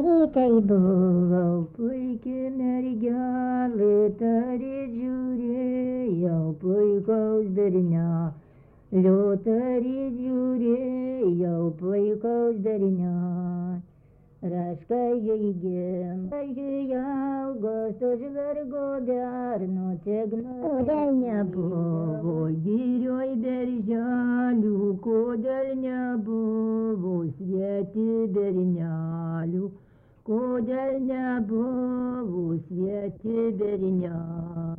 Kai buvo puiki mergelė, tari žiūrėjau puikaus bernelio, tari žiūrėjau puikaus bernelio. Raškai augos už vergo berno cegno, kodėl nebuvo girioj berželių, kodėl nebuvo svieti bernelių, kodėl nebuvo svieti bernelių.